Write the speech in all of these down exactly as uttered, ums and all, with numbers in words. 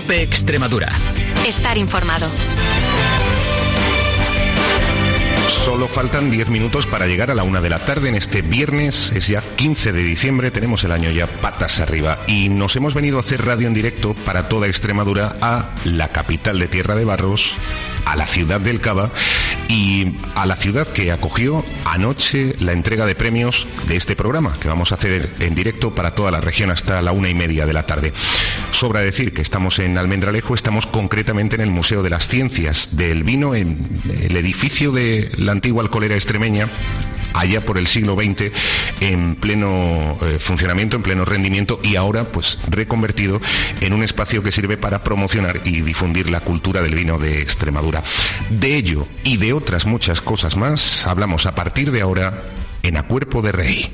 COPE Extremadura. Estar informado. Solo faltan diez minutos para llegar a la una de la tarde en este viernes, es ya quince de diciembre, tenemos el año ya patas arriba y nos hemos venido a hacer radio en directo para toda Extremadura a la capital de Tierra de Barros, a la ciudad del Cava y a la ciudad que acogió anoche la entrega de premios de este programa que vamos a hacer en directo para toda la región hasta la una y media de la tarde. Sobra decir que estamos en Almendralejo, estamos concretamente en el Museo de las Ciencias del Vino, en el edificio de la antigua alcoholera extremeña, allá por el siglo veinte, en pleno eh, funcionamiento, en pleno rendimiento y ahora pues reconvertido en un espacio que sirve para promocionar y difundir la cultura del vino de Extremadura. De ello y de otras muchas cosas más hablamos a partir de ahora en A Cuerpo de Rey.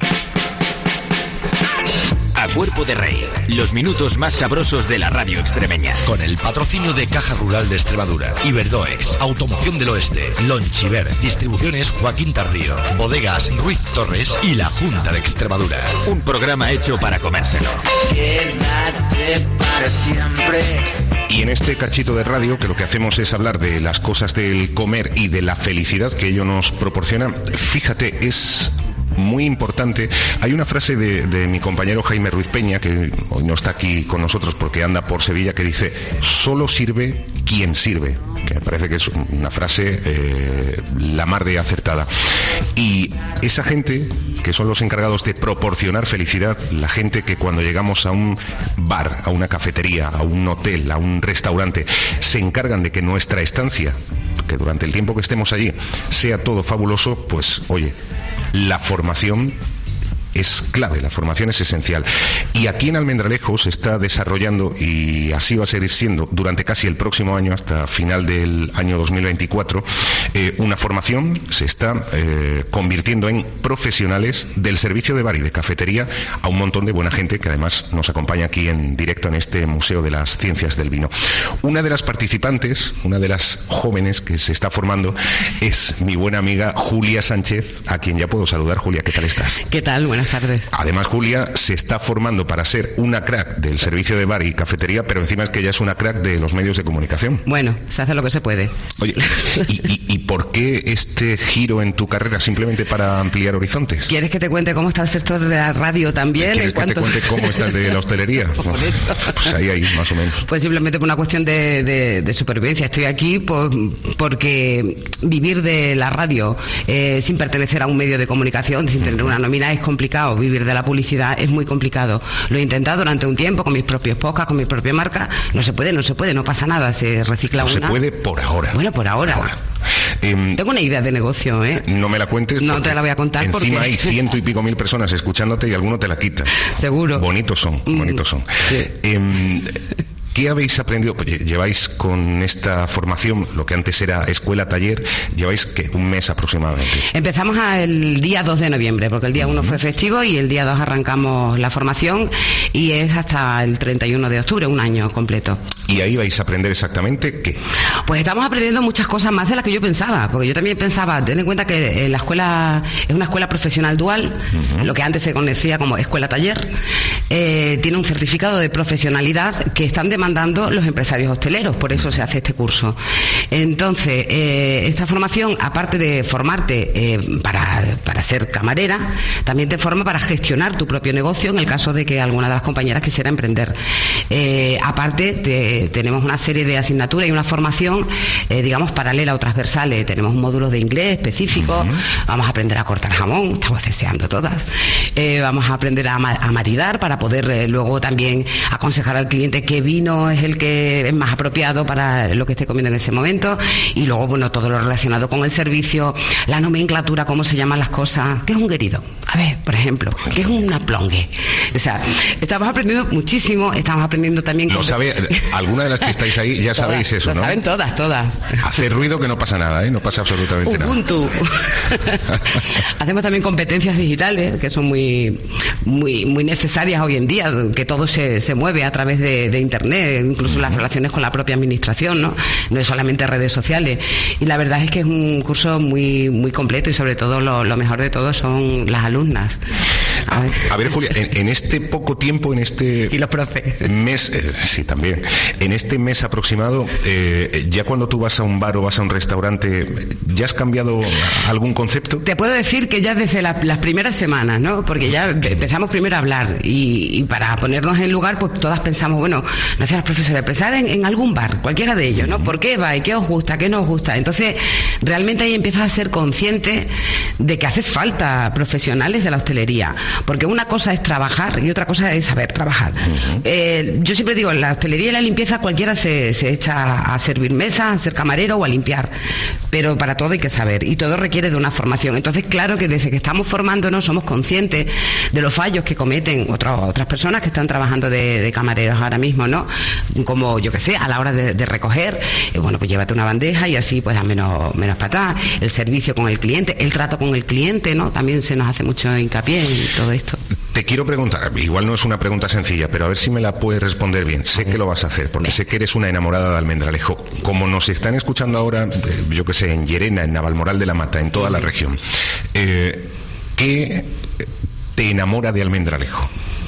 A Cuerpo de Rey, los minutos más sabrosos de la radio extremeña. Con el patrocinio de Caja Rural de Extremadura, Iberdoex, Automoción del Oeste, Lonchiver, Distribuciones Joaquín Tardío, Bodegas Ruiz Torres y la Junta de Extremadura. Un programa hecho para comérselo. Quédate para siempre. Y en este cachito de radio, que lo que hacemos es hablar de las cosas del comer y de la felicidad que ello nos proporciona, fíjate, es muy importante. Hay una frase de, de mi compañero Jaime Ruiz Peña, que hoy no está aquí con nosotros porque anda por Sevilla, que dice: solo sirve quien sirve, que me parece que es una frase eh, la mar de acertada. Y esa gente que son los encargados de proporcionar felicidad, la gente que cuando llegamos a un bar, a una cafetería, a un hotel, a un restaurante, se encargan de que nuestra estancia, que durante el tiempo que estemos allí, sea todo fabuloso, pues oye, la formación es clave, la formación es esencial. Y aquí en Almendralejo se está desarrollando, y así va a seguir siendo durante casi el próximo año, hasta final del año dos mil veinticuatro, eh, una formación se está eh, convirtiendo en profesionales del servicio de bar y de cafetería a un montón de buena gente que además nos acompaña aquí en directo en este Museo de las Ciencias del Vino. Una de las participantes, una de las jóvenes que se está formando es mi buena amiga Julia Sánchez, a quien ya puedo saludar. Julia, ¿qué tal estás? ¿Qué tal? Buenas tardes. Además, Julia se está formando para ser una crack del servicio de bar y cafetería, pero encima es que ella es una crack de los medios de comunicación. Bueno, se hace lo que se puede. Oye, ¿y, y, y por qué este giro en tu carrera? ¿Simplemente para ampliar horizontes? ¿Quieres que te cuente cómo está el sector de la radio también? ¿Quieres en cuanto... que te cuente cómo estás de la hostelería? Por no, eso. Pues ahí, ahí, más o menos. Pues simplemente por una cuestión de, de, de supervivencia. Estoy aquí por, porque vivir de la radio eh, sin pertenecer a un medio de comunicación, sin tener una nómina, es complicado. Vivir de la publicidad es muy complicado. Lo he intentado durante un tiempo con mis propios podcasts, con mi propia marca. No se puede, no se puede, no pasa nada, se recicla no una. No se puede por ahora. Bueno, por ahora. Por ahora. Eh, Tengo una idea de negocio, ¿eh? No me la cuentes. No te la voy a contar encima porque... hay ciento y pico mil personas escuchándote y alguno te la quita. Seguro. Bonitos son, bonitos son. Sí. Eh, ¿Qué habéis aprendido? Pues lleváis con esta formación, lo que antes era escuela-taller, lleváis ¿qué? Un mes aproximadamente. Empezamos el día dos de noviembre, porque el día uno fue festivo y el día dos arrancamos la formación y es hasta el treinta y uno de octubre, un año completo. ¿Y ahí vais a aprender exactamente qué? Pues estamos aprendiendo muchas cosas más de las que yo pensaba, porque yo también pensaba, ten en cuenta que la escuela es una escuela profesional dual, uh-huh. lo que antes se conocía como escuela-taller, eh, tiene un certificado de profesionalidad que están demandando los empresarios hosteleros, por eso se hace este curso. Entonces, eh, esta formación, aparte de formarte eh, para, para ser camarera, también te forma para gestionar tu propio negocio en el caso de que alguna de las compañeras quisiera emprender. Eh, aparte, te, tenemos una serie de asignaturas y una formación, eh, digamos, paralela o transversales. Tenemos un módulo de inglés específico, uh-huh. vamos a aprender a cortar jamón, estamos deseando todas. Eh, vamos a aprender a, a maridar para poder eh, luego también aconsejar al cliente qué vino es el que es más apropiado para lo que esté comiendo en ese momento, y luego, bueno, todo lo relacionado con el servicio, la nomenclatura, cómo se llaman las cosas. ¿Qué es un guerido? A ver, por ejemplo, ¿qué es una plongue? O sea, estamos aprendiendo muchísimo, estamos aprendiendo también... Lo sabe, alguna de las que estáis ahí ya todas, sabéis eso, lo ¿no? Lo saben todas, todas. Hace ruido que no pasa nada, ¿eh? No pasa absolutamente Ubuntu. nada. Hacemos también competencias digitales, que son muy, muy, muy necesarias hoy en día, que todo se, se mueve a través de, de Internet, incluso las relaciones con la propia administración, ¿no? No es solamente redes sociales. Y la verdad es que es un curso muy, muy completo y sobre todo lo, lo mejor de todo son las alumnas. A ver, a ver Julia, en, en este poco tiempo, en este y los profes. mes, eh, sí, también, en este mes aproximado, eh, ya cuando tú vas a un bar o vas a un restaurante, ¿ya has cambiado algún concepto? Te puedo decir que ya desde la, las primeras semanas, ¿no? Porque ya empezamos primero a hablar y, y para ponernos en lugar, pues todas pensamos, bueno, no sé, las profesoras, pensar en, en algún bar, cualquiera de ellos, ¿no? ¿Por qué va? ¿Y qué os gusta? ¿Qué no os gusta? Entonces, realmente ahí empiezas a ser consciente de que hace falta profesionales de la hostelería, porque una cosa es trabajar y otra cosa es saber trabajar. Uh-huh. Eh, yo siempre digo, en la hostelería y la limpieza cualquiera se, se echa a servir mesas, a ser camarero o a limpiar, pero para todo hay que saber y todo requiere de una formación. Entonces, claro que desde que estamos formándonos somos conscientes de los fallos que cometen otras otras personas que están trabajando de, de camareros ahora mismo, ¿no? Como, yo que sé, a la hora de, de recoger, eh, bueno, pues llévate una bandeja y así pues da menos, menos patada. El servicio con el cliente, el trato con el cliente, ¿no? También se nos hace mucho hincapié en todo esto. Te quiero preguntar, igual no es una pregunta sencilla, pero a ver si me la puedes responder bien. Sé que lo vas a hacer, porque sé que eres una enamorada de Almendralejo. Como nos están escuchando ahora, eh, yo que sé, en Llerena, en Navalmoral de la Mata, en toda la región, eh, ¿qué te enamora de Almendralejo?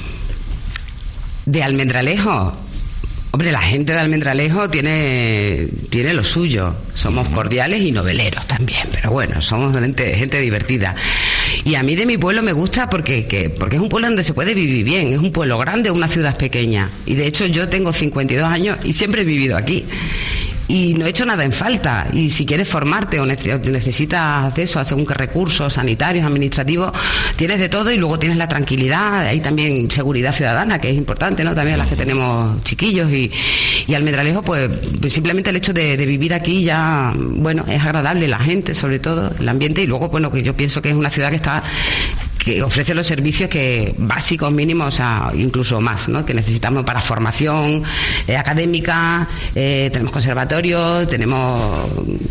De Almendralejo... Hombre, la gente de Almendralejo tiene, tiene lo suyo. Somos cordiales y noveleros también, pero bueno, somos gente, gente divertida. Y a mí de mi pueblo me gusta porque, que, porque es un pueblo donde se puede vivir bien. Es un pueblo grande, una ciudad pequeña. Y de hecho yo tengo cincuenta y dos años y siempre he vivido aquí. Y no he hecho nada en falta. Y si quieres formarte o necesitas acceso a según qué recursos sanitarios, administrativos, tienes de todo y luego tienes la tranquilidad. Hay también seguridad ciudadana, que es importante, ¿no? También las que tenemos chiquillos. Y, y Almendralejo, pues, pues simplemente el hecho de, de vivir aquí ya, bueno, es agradable. La gente, sobre todo, el ambiente. Y luego, bueno, que yo pienso que es una ciudad que está... que ofrece los servicios que básicos mínimos, o sea, incluso más, ¿no? Que necesitamos para formación eh, académica, eh, tenemos conservatorios, tenemos...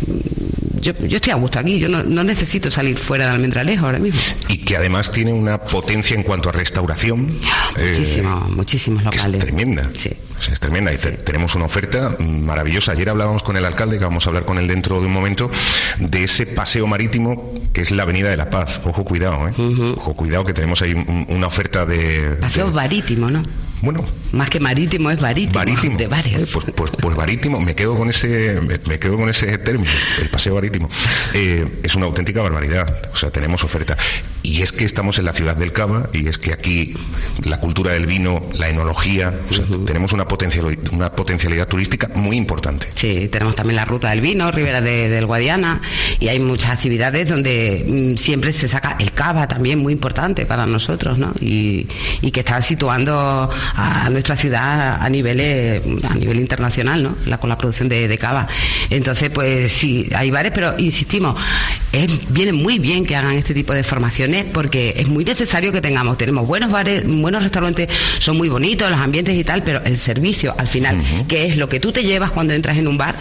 Yo, yo estoy a gusto aquí, yo no, no necesito salir fuera de Almendralejo ahora mismo. Y que además tiene una potencia en cuanto a restauración. Muchísimo, eh, muchísimos locales. Que es tremenda. Sí. O sea, es tremenda. Y sí. te, tenemos una oferta maravillosa. Ayer hablábamos con el alcalde, que vamos a hablar con él dentro de un momento, de ese paseo marítimo que es la Avenida de la Paz. Ojo, cuidado, ¿eh? Uh-huh. Ojo, cuidado, que tenemos ahí un, una oferta de... Paseo de... marítimo, ¿no? Bueno, más que marítimo es barítimo, barítimo. de bares. Eh, pues, pues, pues barítimo, me quedo con ese, me, me quedo con ese término, el paseo marítimo. Eh, es una auténtica barbaridad. O sea, tenemos oferta. Y es que estamos en la ciudad del Cava, y es que aquí la cultura del vino, la enología, o sea, uh-huh. tenemos una potencialidad, una potencialidad turística muy importante. Sí, tenemos también la ruta del vino, Ribera de, del Guadiana, y hay muchas actividades donde mmm, siempre se saca el cava, también muy importante para nosotros, ¿no? Y, y que está situando a nuestra ciudad a nivel a nivel internacional, ¿no? La, con la producción de, de cava. Entonces, pues sí, hay bares, pero insistimos, es, viene muy bien que hagan este tipo de formaciones porque es muy necesario que tengamos, tenemos buenos bares, buenos restaurantes, son muy bonitos los ambientes y tal, pero el servicio al final, uh-huh. que es lo que tú te llevas cuando entras en un bar,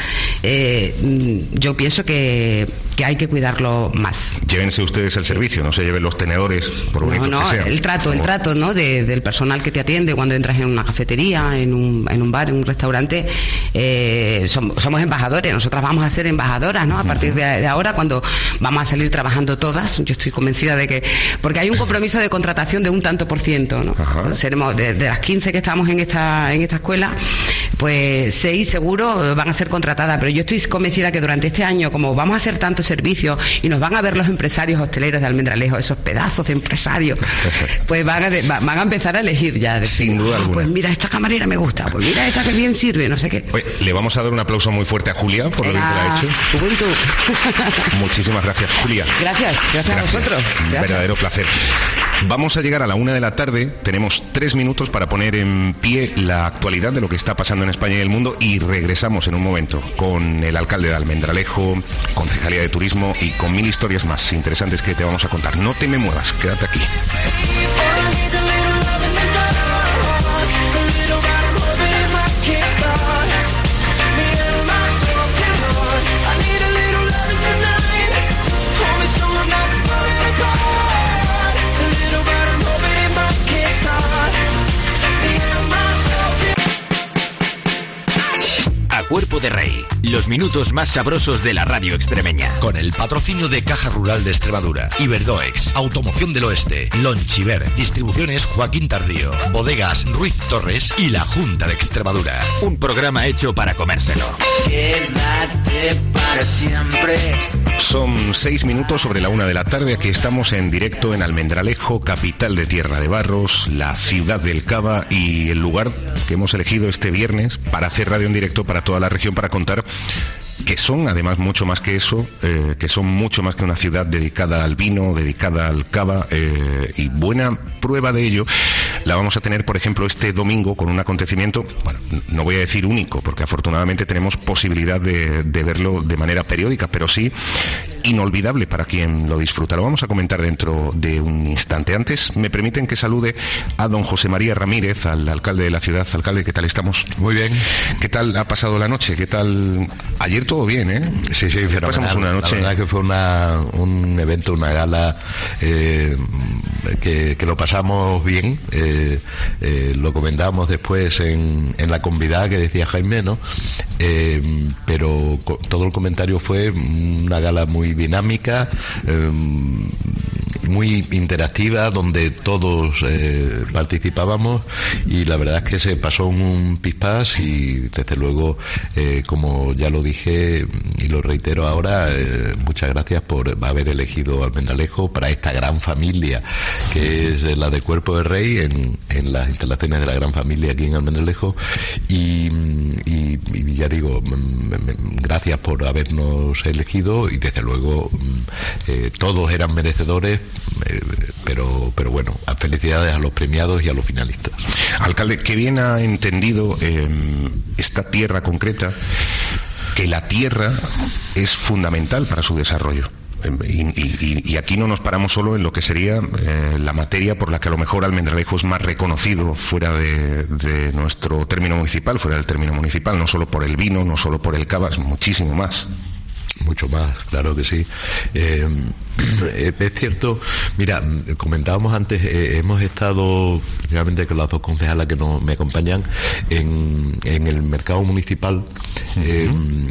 eh, yo pienso que, que hay que cuidarlo más. Llévense ustedes el servicio, no se lleven los tenedores, por bonito no, no, que sean. el trato, el trato, ¿no? De, del personal que te atiende cuando entras en una cafetería, en un, en un bar, en un restaurante, eh, somos, somos embajadores, nosotras vamos a ser embajadoras, ¿no? A partir de, de ahora, cuando vamos a salir trabajando todas, yo estoy convencida de que, porque hay un compromiso de contratación de un tanto por ciento, ¿no? Seremos de, de las quince que estamos en esta, en esta escuela, pues seis seguro van a ser contratadas, pero yo estoy convencida que durante este año, como vamos a hacer tantos servicios y nos van a ver los empresarios hosteleros de Almendralejo, esos pedazos de empresarios, pues van a, van a empezar a elegir ya. Decir, sin duda alguna. Pues mira, esta camarera me gusta, pues mira esta que bien sirve, no sé qué. Oye, le vamos a dar un aplauso muy fuerte a Julia por Venga, lo que te ha hecho. Ubuntu. Muchísimas gracias, Julia. Gracias, gracias, gracias. a vosotros. Un gracias. verdadero placer. Vamos a llegar a la una de la tarde, tenemos tres minutos para poner en pie la actualidad de lo que está pasando en España y el mundo y regresamos en un momento con el alcalde de Almendralejo, Concejalía de Turismo y con mil historias más interesantes que te vamos a contar. No te me muevas, quédate aquí. Cuerpo de Rey. Los minutos más sabrosos de la radio extremeña. Con el patrocinio de Caja Rural de Extremadura, Iberdoex, Automoción del Oeste, Lonchiver, Distribuciones Joaquín Tardío, Bodegas Ruiz Torres y la Junta de Extremadura. Un programa hecho para comérselo. Quédate para siempre. Son seis minutos sobre la una de la tarde. Aquí estamos en directo en Almendralejo, capital de Tierra de Barros, la ciudad del Cava y el lugar que hemos elegido este viernes para hacer radio en directo para toda la región, para contar que son además mucho más que eso, eh, que son mucho más que una ciudad dedicada al vino, dedicada al cava, eh, y buena prueba de ello la vamos a tener, por ejemplo, este domingo con un acontecimiento, bueno, no voy a decir único, porque afortunadamente tenemos posibilidad de, de verlo de manera periódica, pero sí inolvidable para quien lo disfruta. Lo vamos a comentar dentro de un instante. Antes, me permiten que salude a don José María Ramírez, al alcalde de la ciudad. Alcalde, ¿qué tal estamos? Muy bien. ¿Qué tal ha pasado la noche? ¿Qué tal? Ayer todo bien, ¿eh? Sí, sí, fenomenal. Pasamos una noche. La verdad que fue una, un evento, una gala eh, que, que lo pasamos bien. Eh, eh, lo comentábamos después en, en la convidada que decía Jaime, ¿no? Eh, pero co- todo el comentario fue una gala muy dinámica, eh, muy interactiva, donde todos eh, participábamos, y la verdad es que se pasó un pispás y desde luego, eh, como ya lo dije y lo reitero ahora, eh, muchas gracias por haber elegido Almendralejo para esta gran familia que es la de Cuerpo de Rey, en, en las instalaciones de la gran familia aquí en Almendralejo, y, y, y ya digo, gracias por habernos elegido, y desde luego eh, todos eran merecedores, eh, pero, pero bueno, felicidades a los premiados y a los finalistas. Alcalde, qué bien ha entendido eh, esta tierra concreta, que la tierra es fundamental para su desarrollo. Y, y, y aquí no nos paramos solo en lo que sería eh, la materia por la que a lo mejor Almendralejo es más reconocido fuera de, de nuestro término municipal, fuera del término municipal, no solo por el vino, no solo por el cava, es muchísimo más. Mucho más, claro que sí. Eh, es cierto, mira, comentábamos antes, eh, hemos estado, realmente con las dos concejalas que nos, me acompañan, en, en el mercado municipal, uh-huh. eh,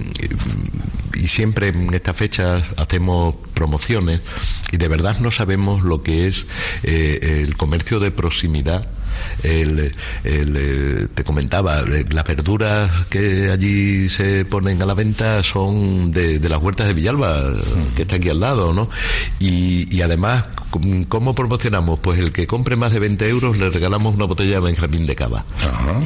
y siempre en estas fechas hacemos promociones, y de verdad no sabemos lo que es eh, el comercio de proximidad. El, el, te comentaba, las verduras que allí se ponen a la venta son de, de las huertas de Villalba, que está aquí al lado, ¿no? Y, y además, ¿cómo promocionamos? Pues el que compre más de veinte euros le regalamos una botella de Benjamín de cava. Ajá.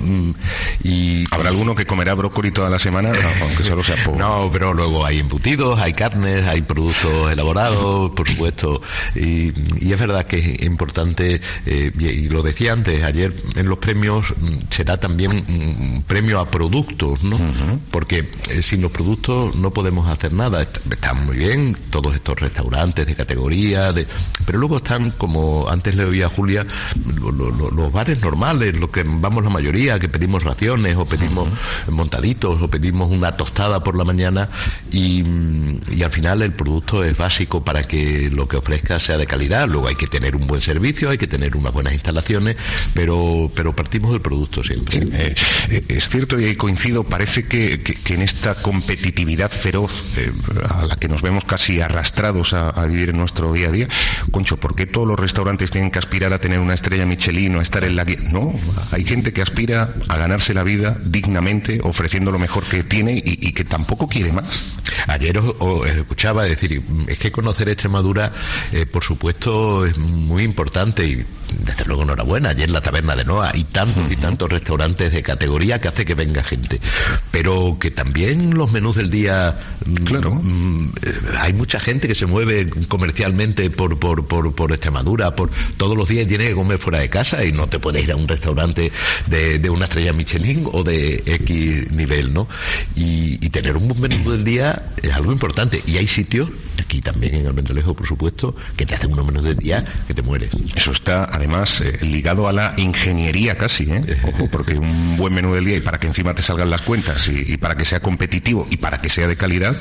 Y habrá alguno que comerá brócoli toda la semana, aunque solo sea poco. No, pero luego hay embutidos, hay carnes, hay productos elaborados, por supuesto, y, y es verdad que es importante, eh, y lo decía antes, ayer en los premios se da también un premio a productos, ¿no? Uh-huh. Porque eh, sin los productos no podemos hacer nada. Está, están muy bien todos estos restaurantes de categoría, de, pero luego están, como antes le oía a Julia, lo, lo, lo, los bares normales, los que vamos la mayoría, que pedimos raciones o pedimos uh-huh. montaditos o pedimos una tostada por la mañana, y, y al final el producto es básico para que lo que ofrezca sea de calidad. Luego hay que tener un buen servicio, hay que tener unas buenas instalaciones, pero pero partimos del producto siempre. Sí, eh, es cierto, y ahí coincido, parece que, que, que en esta competitividad feroz eh, a la que nos vemos casi arrastrados a, a vivir en nuestro día a día, concho, ¿por qué todos los restaurantes tienen que aspirar a tener una estrella Michelin o a estar en la guía? No, hay gente que aspira a ganarse la vida dignamente, ofreciendo lo mejor que tiene, y, y que tampoco quiere más. Ayer os, os escuchaba decir, es que conocer Extremadura, eh, por supuesto, es muy importante, y desde luego enhorabuena. Ayer la Taberna de Noa y tantos uh-huh. y tantos restaurantes de categoría que hace que venga gente, pero que también los menús del día, claro, mmm, hay mucha gente que se mueve comercialmente por, por, por, por Extremadura, por todos los días, y tiene que comer fuera de casa, y no te puedes ir a un restaurante de, de una estrella Michelin o de X nivel, ¿no? Y, y tener un buen menú del día es algo importante, y hay sitios, aquí también en Almendralejo, por supuesto, que te hacen unos menús del día que te mueres. Eso está además eh, ligado a la ingeniería casi, ¿eh? Ojo, porque un buen menú del día, y para que encima te salgan las cuentas, y, y para que sea competitivo y para que sea de calidad,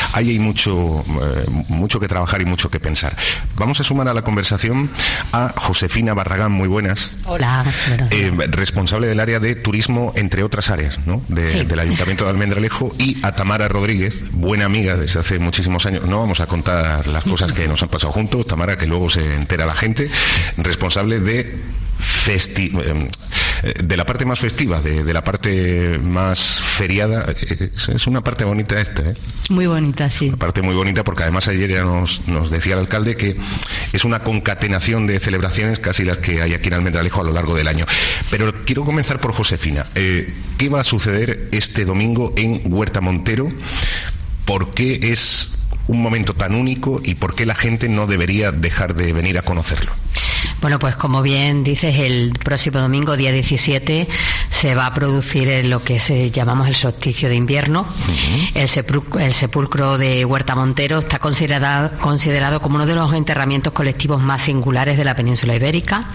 ahí hay mucho, eh, mucho que trabajar y mucho que pensar. Vamos a sumar a la conversación a Josefina Barragán, muy buenas. Hola. Eh, responsable del área de turismo, entre otras áreas, ¿no? de, sí. del Ayuntamiento de Almendralejo, y a Tamara Rodríguez, buena amiga desde hace muchísimos años. No vamos a contar las cosas que nos han pasado juntos, Tamara, que luego se entera la gente, responsable de Festi de la parte más festiva, de, de la parte más feriada. Es, es una parte bonita esta, ¿eh? Muy bonita, sí. Una parte muy bonita, porque además ayer ya nos, nos decía el alcalde que es una concatenación de celebraciones, casi las que hay aquí en Almendralejo a lo largo del año. Pero quiero comenzar por Josefina. Eh, ¿Qué va a suceder este domingo en Huerta Montero? ¿Por qué es un momento tan único y por qué la gente no debería dejar de venir a conocerlo? Bueno, pues como bien dices, el próximo domingo, día diecisiete, se va a producir lo que se llamamos el solsticio de invierno. Uh-huh. el, sepulcro, el sepulcro de Huerta Montero está considerado, considerado como uno de los enterramientos colectivos más singulares de la península ibérica.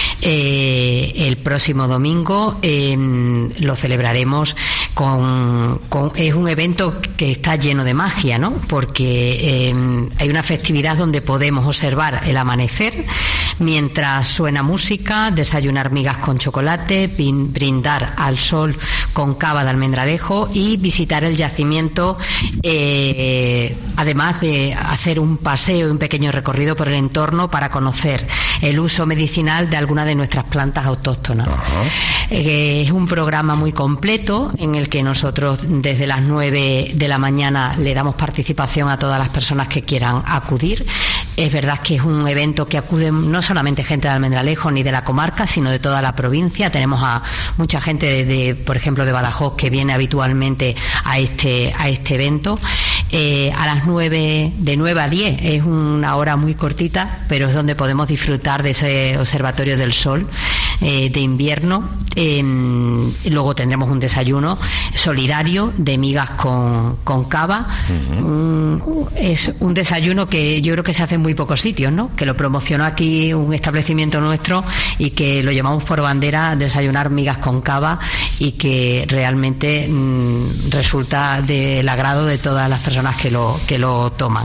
Eh, el próximo domingo eh, lo celebraremos con, con es un evento que está lleno de magia, ¿no? Porque eh, hay una festividad donde podemos observar el amanecer mientras suena música, desayunar migas con chocolate, brindar al sol con cava de Almendralejo y visitar el yacimiento, eh, además de hacer un paseo y un pequeño recorrido por el entorno para conocer el uso medicinal de algunas de nuestras plantas autóctonas. Uh-huh. Eh, es un programa muy completo en el que nosotros desde las nueve de la mañana le damos participación a todas las personas que quieran acudir. Es verdad que es un evento que acude no solamente gente de Almendralejo ni de la comarca, sino de toda la provincia. Tenemos a mucha gente de, de por ejemplo, de Badajoz, que viene habitualmente a este a este evento. Eh, a las nueve, de nueve a diez, es una hora muy cortita, pero es donde podemos disfrutar de ese observatorio del sol eh, de invierno. Eh, luego tendremos un desayuno solidario de migas con, con cava. Uh-huh. um, es un desayuno que yo creo que se hace en muy pocos sitios, ¿no? Que lo promocionó aquí un establecimiento nuestro y que lo llevamos por bandera, desayunar migas con cava, y que realmente mmm, resulta del agrado de todas las personas que lo, que lo toman.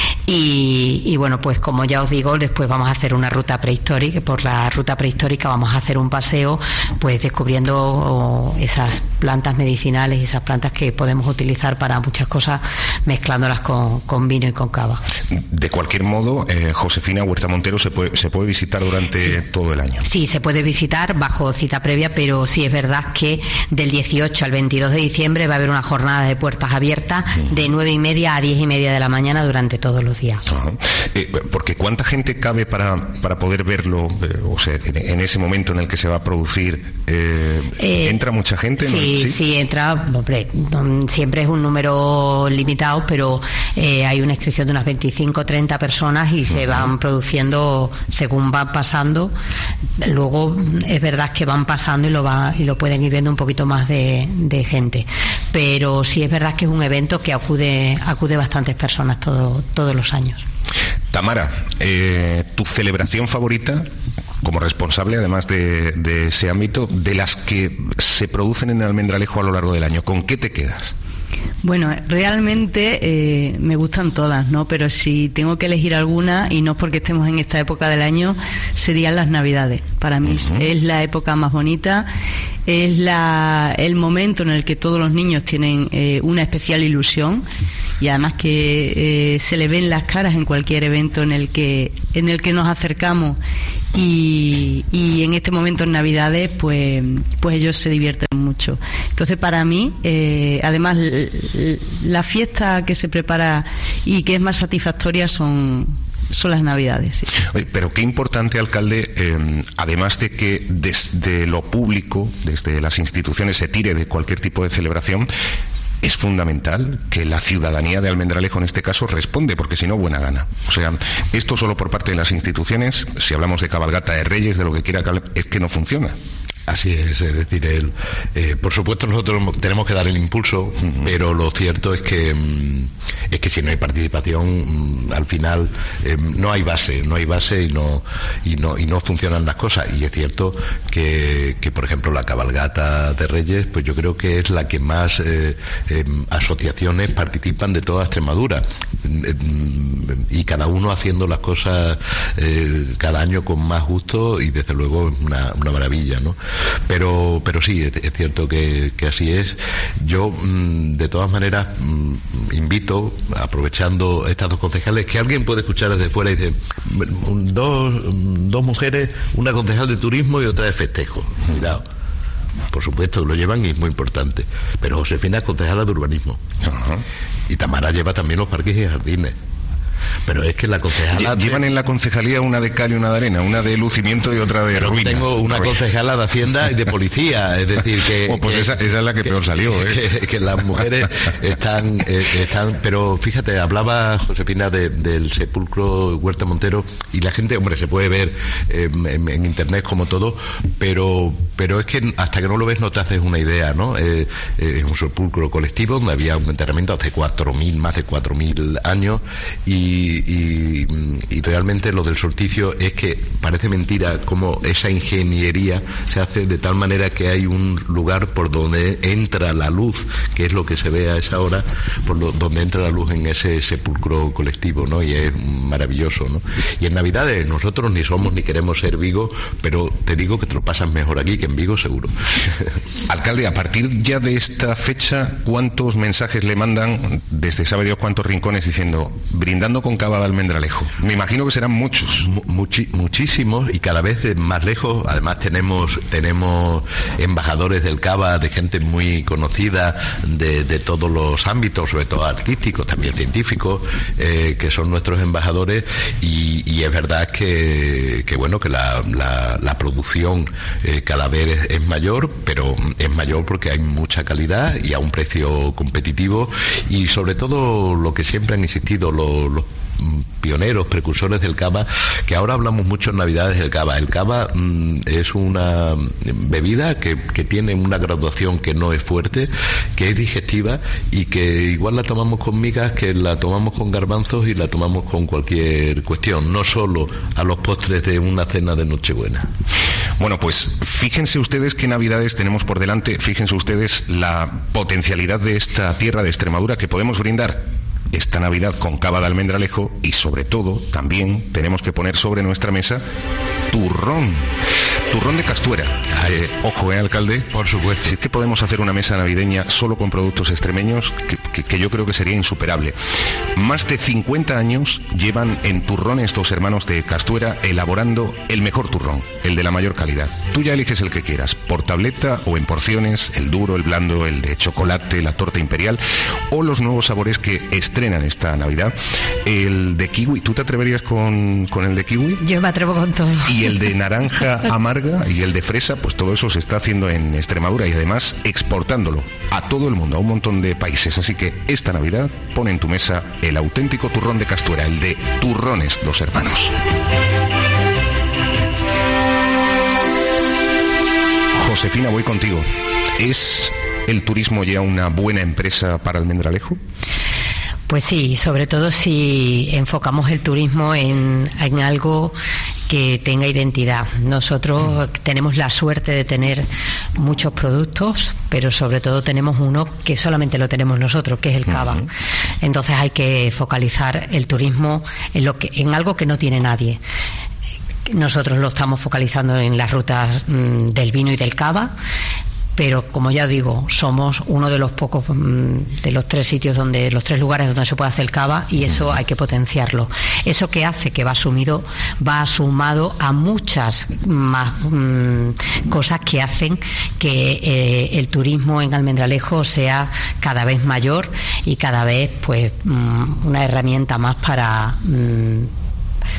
Y, y bueno, pues como ya os digo, después vamos a hacer una ruta prehistórica. Por la ruta prehistórica vamos a hacer un paseo, pues descubriendo esas plantas medicinales y esas plantas que podemos utilizar para muchas cosas, mezclándolas con, con vino y con cava. De cualquier modo, eh, Josefina, Huerta Montero se puede, se puede visitar durante sí. todo el año. Sí, se puede visitar bajo cita previa, pero sí es verdad que del dieciocho al veintidós de diciembre va a haber una jornada de puertas abiertas uh-huh. de nueve y media a diez y media de la mañana durante todos los días. Uh-huh. Eh, porque ¿cuánta gente cabe para, para poder verlo? Eh, o sea, en, en ese momento en el que se va a producir, eh, eh, ¿entra mucha gente? Sí, sí, sí, entra, hombre, siempre es un número limitado, pero eh, hay una inscripción de unas veinticinco o treinta personas y uh-huh. se van produciendo según van pasando. Luego es verdad que van pasando y lo, va, y lo pueden ir viendo un poquito más de, de gente. Pero sí es verdad que es un evento que acude, acude bastantes personas todo, todos los años. Tamara, eh, tu celebración favorita, como responsable además de, de ese ámbito, de las que se producen en Almendralejo a lo largo del año, ¿con qué te quedas? Bueno, realmente eh, me gustan todas, ¿no? Pero si tengo que elegir alguna, y no porque estemos en esta época del año, serían las Navidades. Para mí uh-huh. es la época más bonita, es la, el momento en el que todos los niños tienen eh, una especial ilusión, y además que eh, se le ven las caras en cualquier evento en el que en el que nos acercamos, y, y en este momento en Navidades pues pues ellos se divierten mucho. Entonces para mí eh, además la fiesta que se prepara y que es más satisfactoria son son las Navidades. Sí. Oye, pero qué importante, alcalde, eh, además de que desde lo público, desde las instituciones, se tire de cualquier tipo de celebración, es fundamental que la ciudadanía de Almendralejo en este caso responde, porque si no, buena gana. O sea, esto solo por parte de las instituciones, si hablamos de cabalgata de Reyes, de lo que quiera, es que no funciona. Así es, es decir, el, eh, por supuesto nosotros tenemos que dar el impulso, uh-huh. pero lo cierto es que mm, es que si no hay participación, mm, al final eh, no hay base, no hay base y no y no y no funcionan las cosas. Y es cierto que, que por ejemplo, la cabalgata de Reyes, pues yo creo que es la que más eh, eh, asociaciones participan de toda Extremadura, eh, y cada uno haciendo las cosas eh, cada año con más gusto, y desde luego es una, una maravilla, ¿no? Pero, pero sí, es, es cierto que, que así es. Yo, mmm, de todas maneras, mmm, invito, aprovechando estas dos concejales, que alguien puede escuchar desde fuera y dice, dos, dos mujeres, una concejal de turismo y otra de festejo. Cuidado. Por supuesto, lo llevan y es muy importante. Pero Josefina es concejala de urbanismo. Uh-huh. Y Tamara lleva también los parques y jardines. Pero es que la concejala... Llevan en la concejalía una de cal y una de arena, una de lucimiento y otra de pero ruina. Tengo una concejala de Hacienda y de policía, es decir que... Oh, pues que, esa, esa es la que, que peor salió, ¿eh? Que, que las mujeres están, eh, están... Pero fíjate, hablaba Josefina de, del sepulcro Huerta Montero, y la gente, hombre, se puede ver eh, en, en internet como todo, pero pero es que hasta que no lo ves no te haces una idea, ¿no? Eh, eh, es un sepulcro colectivo donde había un enterramiento hace cuatro mil, más de cuatro mil años, y Y, y, y realmente lo del solsticio es que parece mentira cómo esa ingeniería se hace de tal manera que hay un lugar por donde entra la luz, que es lo que se ve a esa hora, por lo, donde entra la luz en ese sepulcro colectivo, ¿no? Y es maravilloso, ¿no? Y en Navidades nosotros ni somos ni queremos ser Vigo, pero te digo que te lo pasas mejor aquí que en Vigo, seguro. Alcalde, a partir ya de esta fecha, ¿cuántos mensajes le mandan desde sabe Dios cuántos rincones diciendo, brindando con cava de almendralejo? Me imagino que serán muchos. Muchi, muchísimos, y cada vez más lejos. Además tenemos tenemos embajadores del cava, de gente muy conocida de, de todos los ámbitos, sobre todo artísticos, también científicos, eh, que son nuestros embajadores, y, y es verdad que, que bueno, que la, la, la producción eh, cada vez es, es mayor, pero es mayor porque hay mucha calidad y a un precio competitivo, y sobre todo lo que siempre han insistido los, los pioneros, precursores del cava, que ahora hablamos mucho en Navidades del cava. El cava mmm, es una bebida que, que tiene una graduación que no es fuerte, que es digestiva, y que igual la tomamos con migas, que la tomamos con garbanzos y la tomamos con cualquier cuestión, no solo a los postres de una cena de Nochebuena. Bueno, pues fíjense ustedes qué Navidades tenemos por delante, fíjense ustedes la potencialidad de esta tierra de Extremadura que podemos brindar esta Navidad con cava de almendralejo, y sobre todo también tenemos que poner sobre nuestra mesa turrón, turrón de Castuera. Eh, ojo, ¿eh, alcalde? Por supuesto. Si es que podemos hacer una mesa navideña solo con productos extremeños, que, que, que yo creo que sería insuperable. Más de cincuenta años llevan en Turrón estos hermanos de Castuera elaborando el mejor turrón, el de la mayor calidad. Tú ya eliges el que quieras, por tableta o en porciones, el duro, el blando, el de chocolate, la torta imperial, o los nuevos sabores que estrenan esta Navidad. El de kiwi, ¿tú te atreverías con, con el de kiwi? Yo me atrevo con todo. Y el de naranja amarga y el de fresa, pues todo eso se está haciendo en Extremadura, y además exportándolo a todo el mundo, a un montón de países. Así que esta Navidad pone en tu mesa el auténtico turrón de Castuera, el de Turrones Dos Hermanos. Josefina, voy contigo. ¿Es el turismo ya una buena empresa para Almendralejo? Pues sí, sobre todo si enfocamos el turismo en, en algo que tenga identidad. Nosotros tenemos la suerte de tener muchos productos, pero sobre todo tenemos uno que solamente lo tenemos nosotros, que es el cava. Uh-huh. Entonces hay que focalizar el turismo en, lo que, en algo que no tiene nadie. Nosotros lo estamos focalizando en las rutas mmm, del vino y del cava, pero como ya digo, somos uno de los pocos de los tres sitios donde los tres lugares donde se puede hacer el cava, y eso hay que potenciarlo. Eso que hace que va sumido va sumado a muchas más mmm, cosas que hacen que eh, el turismo en Almendralejo sea cada vez mayor y cada vez pues mmm, una herramienta más para mmm,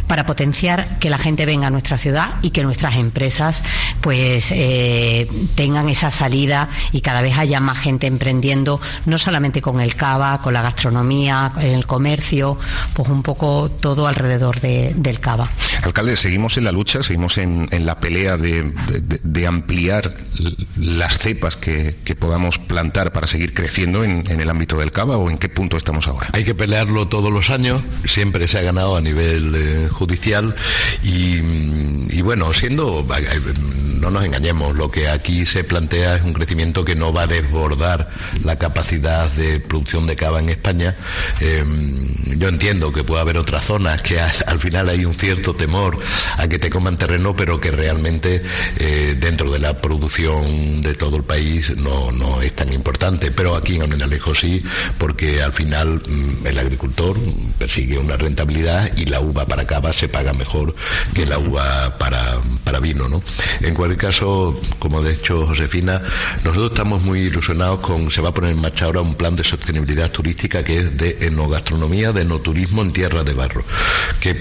para potenciar que la gente venga a nuestra ciudad y que nuestras empresas pues eh, tengan esa salida y cada vez haya más gente emprendiendo, no solamente con el cava, con la gastronomía, en el comercio, pues un poco todo alrededor de, del cava. Alcalde, seguimos en la lucha, seguimos en, en la pelea de, de, de ampliar las cepas que, que podamos plantar para seguir creciendo en, en el ámbito del cava, ¿o en qué punto estamos ahora? Hay que pelearlo todos los años, siempre se ha ganado a nivel eh, judicial y, y bueno, siendo, no nos engañemos, lo que aquí se plantea es un crecimiento que no va a desbordar la capacidad de producción de cava en España. Eh, yo entiendo que puede haber otras zonas que al, al final hay un cierto temor a que te coman terreno, pero que realmente eh, dentro de la producción de todo el país no, no es tan importante, pero aquí en Almendralejo sí, porque al final mmm, el agricultor persigue una rentabilidad y la uva para cava se paga mejor que la uva para, para vino, ¿no? En cualquier caso, como ha dicho Josefina, nosotros estamos muy ilusionados con, se va a poner en marcha ahora un plan de sostenibilidad turística que es de enogastronomía, de enoturismo en tierra de barro, que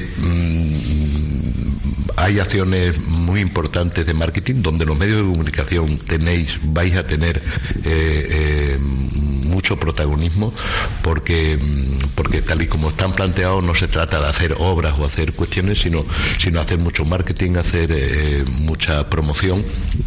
mmm, hay acciones muy importantes de marketing donde los medios de comunicación tenéis, vais a tener eh, eh, mucho protagonismo, porque porque tal y como están planteados no se trata de hacer obras o hacer cuestiones, sino sino hacer mucho marketing, hacer eh, mucha promoción.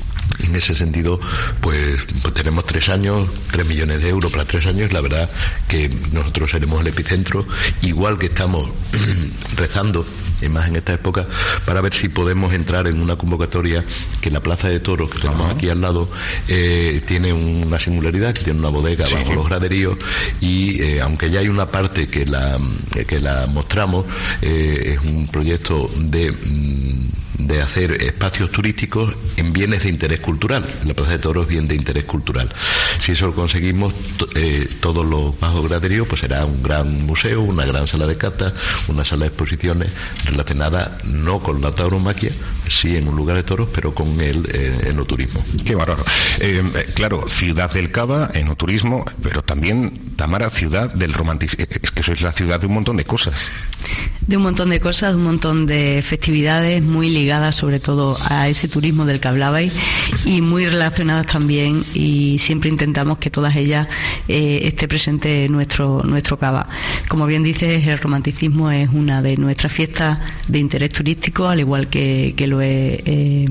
En ese sentido, pues, pues tenemos tres años, tres millones de euros para tres años. La verdad que nosotros seremos el epicentro, igual que estamos rezando, y más en esta época, para ver si podemos entrar en una convocatoria que la Plaza de Toros, que tenemos aquí al lado, eh, tiene una singularidad, que tiene una bodega sí. bajo los graderíos, y eh, aunque ya hay una parte que la, que la mostramos, eh, es un proyecto de... Mm, de hacer espacios turísticos en bienes de interés cultural. La Plaza de Toros es bien de interés cultural. Si eso lo conseguimos, eh, todos los bajos graderíos, pues será un gran museo, una gran sala de catas, una sala de exposiciones relacionada no con la tauromaquia, sí en un lugar de toros, pero con el eh, enoturismo. Qué bárbaro. Eh, claro, ciudad del cava, enoturismo, pero también, Tamara, ciudad del romanticismo. Es que sois la ciudad de un montón de cosas. De un montón de cosas, un montón de festividades muy ligadas sobre todo a ese turismo del que hablabais y muy relacionadas también, y siempre intentamos que todas ellas eh, esté presente nuestro nuestro cava. Como bien dices, el romanticismo es una de nuestras fiestas de interés turístico, al igual que, que lo es eh,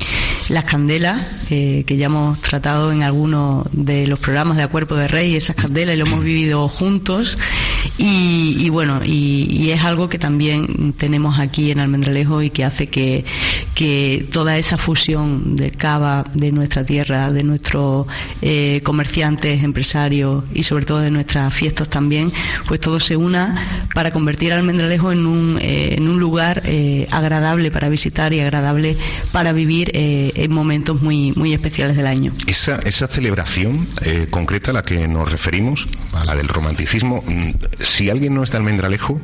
las candelas, eh, que ya hemos tratado en algunos de los programas de A Cuerpo de Rey, esas candelas, y lo hemos vivido juntos. Y, y bueno, y, y es algo que también tenemos aquí en Almendralejo y que hace que, que toda esa fusión del cava, de nuestra tierra, de nuestros eh, comerciantes, empresarios y sobre todo de nuestras fiestas también, pues todo se una para convertir a Almendralejo en un, eh, en un lugar eh, agradable para visitar y agradable para vivir eh, en momentos muy, muy especiales del año. Esa, esa celebración eh, concreta a la que nos referimos, a la del romanticismo, si alguien no está en Almendralejo,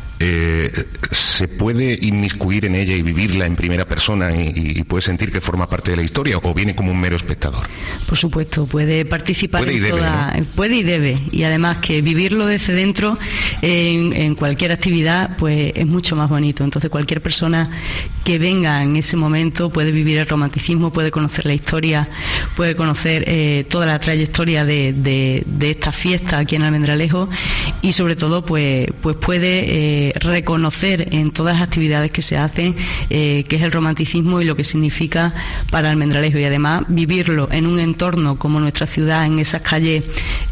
Eh, ¿se puede inmiscuir en ella y vivirla en primera persona y, y puede sentir que forma parte de la historia, o viene como un mero espectador? Por supuesto, puede participar puede en y debe, toda, ¿no? puede y debe, y además que vivirlo desde dentro en, en cualquier actividad pues es mucho más bonito. Entonces cualquier persona que venga en ese momento puede vivir el romanticismo, puede conocer la historia, puede conocer eh, toda la trayectoria de, de, de esta fiesta aquí en Almendralejo, y sobre todo pues, pues puede eh, reconocer en todas las actividades que se hacen eh, qué es el romanticismo y lo que significa para Almendralejo, y además vivirlo en un entorno como nuestra ciudad, en esas calles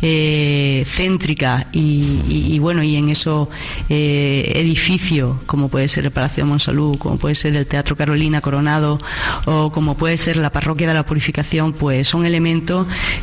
eh, céntricas y, y, y bueno, y en esos eh, edificios como puede ser el Palacio de Monsalud, como puede ser el Teatro Carolina Coronado o como puede ser la Parroquia de la Purificación, pues son elementos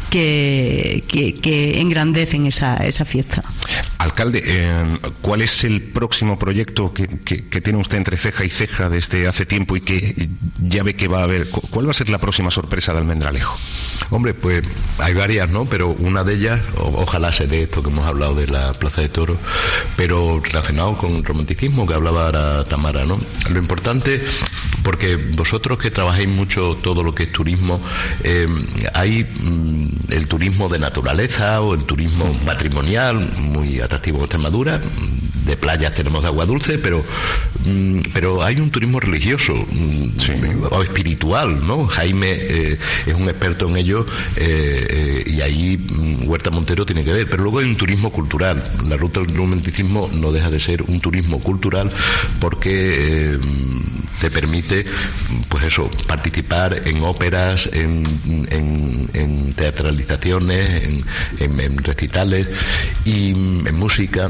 que, que, que engrandecen esa, esa fiesta. Alcalde, eh, ¿cuál es el próximo proyecto que, que, que tiene usted entre ceja y ceja desde hace tiempo y que ya ve que va a haber? ¿Cuál va a ser la próxima sorpresa de Almendralejo? Hombre, pues hay varias, ¿no? Pero una de ellas, o, ojalá sea de esto que hemos hablado de la Plaza de Toros, pero relacionado con el romanticismo que hablaba ahora Tamara, ¿no? Lo importante, porque vosotros que trabajáis mucho todo lo que es turismo, eh, hay mm, el turismo de naturaleza o el turismo patrimonial, muy atractivo en Extremadura. de playas tenemos de agua dulce, pero mm, pero hay un turismo religioso mm, sí. o espiritual, ¿no? Jaime eh, es un experto en ello eh, eh, y ahí mm, Huerta Montero tiene que ver, pero luego hay un turismo cultural. La ruta del romanticismo no deja de ser un turismo cultural porque eh, te permite, pues eso, participar en óperas, en, en, en teatralizaciones, en, en, en recitales y en música.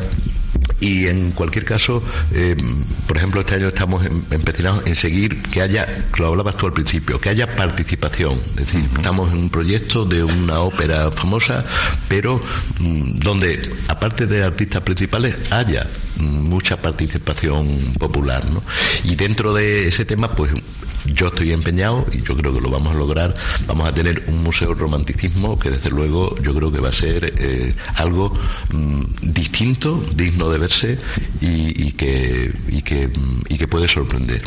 Y en cualquier caso, eh, por ejemplo, este año estamos empecinados en seguir que haya, que lo hablabas tú al principio, que haya participación. Es decir, uh-huh. estamos en un proyecto de una ópera famosa, pero mm, donde, aparte de artistas principales, haya mm, mucha participación popular, ¿no? Y dentro de ese tema, pues yo estoy empeñado y yo creo que lo vamos a lograr. Vamos a tener un museo de romanticismo que desde luego yo creo que va a ser eh, algo mm, distinto, digno de verse y, y, que, y, que, y que puede sorprender.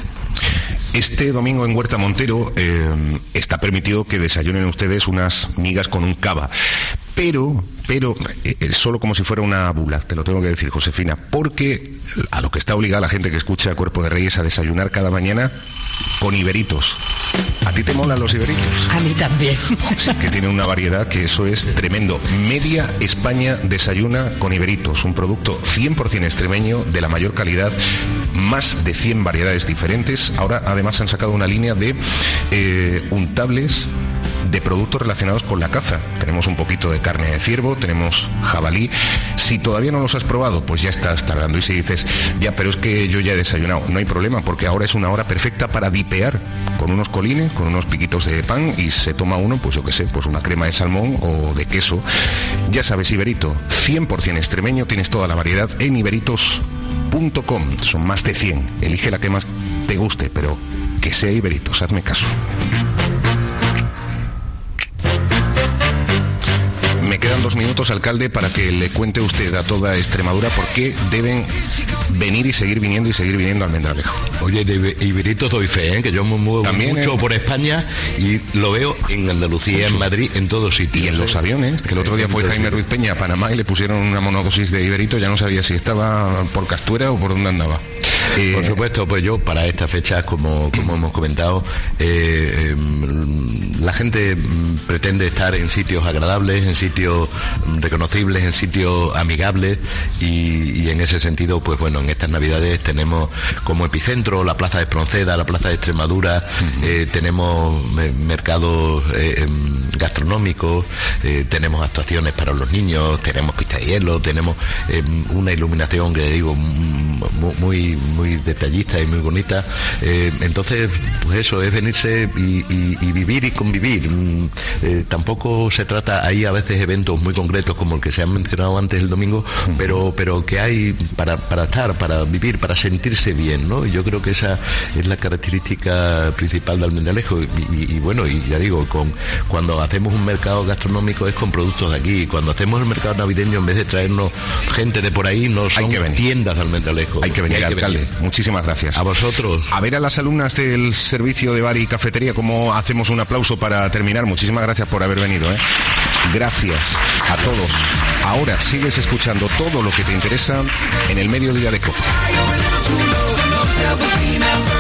Este domingo en Huerta Montero eh, está permitido que desayunen ustedes unas migas con un cava. Pero, pero, eh, solo como si fuera una bula, te lo tengo que decir, Josefina, porque a lo que está obligada la gente que escucha Cuerpo de Reyes a desayunar cada mañana con iberitos. ¿A ti te molan los iberitos? A mí también. Sí, que tiene una variedad que eso es tremendo. Media España desayuna con iberitos, un producto cien por ciento extremeño de la mayor calidad, más de cien variedades diferentes. Ahora además han sacado una línea de eh, untables de productos relacionados con la caza. Tenemos un poquito de carne de ciervo, tenemos jabalí. Si todavía no los has probado, pues ya estás tardando. Y si dices, ya, pero es que yo ya he desayunado, no hay problema, porque ahora es una hora perfecta para dipear con unos colines, con unos piquitos de pan, y se toma uno, pues yo qué sé, pues una crema de salmón o de queso. Ya sabes, Iberito, cien por ciento extremeño, tienes toda la variedad en iberitos punto com. Son más de cien. Elige la que más te guste, pero que sea Iberitos, hazme caso. Me quedan dos minutos, alcalde, para que le cuente usted a toda Extremadura por qué deben venir y seguir viniendo y seguir viniendo al Almendralejo. Oye, de Iberitos doy fe, ¿eh? Que yo me muevo También mucho en... por España y lo veo en Andalucía, mucho. En Madrid, en todos sitios. Y en los aviones, que el otro día fue Jaime Ruiz Peña a Panamá y le pusieron una monodosis de Iberito, ya no sabía si estaba por Castuera o por dónde andaba. Eh, por supuesto, pues yo para estas fechas, como, como hemos comentado, eh, eh, la gente pretende estar en sitios agradables, en sitios reconocibles, en sitios amigables y, y en ese sentido, pues bueno, en estas Navidades tenemos como epicentro la Plaza de Espronceda, la Plaza de Extremadura, uh-huh. eh, tenemos eh, mercados eh, gastronómicos, eh, tenemos actuaciones para los niños, tenemos pista de hielo, tenemos eh, una iluminación que digo muy, muy muy detallista y muy bonita. Eh, entonces, pues eso, es venirse y, y, y vivir y convivir. Mm, eh, tampoco se trata, hay a veces eventos muy concretos como el que se han mencionado antes el domingo, uh-huh. pero pero que hay para, para estar, para vivir, para sentirse bien, ¿no? Y yo creo que esa es la característica principal de Almendralejo. Y, y, y bueno, y ya digo, con cuando hacemos un mercado gastronómico es con productos de aquí. Cuando hacemos el mercado navideño, en vez de traernos gente de por ahí, no son tiendas de Almendralejo. Hay que venir, hay que alcalde. Venir. Muchísimas gracias. A vosotros. A ver a las alumnas del servicio de bar y cafetería cómo hacemos un aplauso para terminar. Muchísimas gracias por haber venido, ¿eh? Gracias a todos. Ahora sigues escuchando todo lo que te interesa en el mediodía de Cope.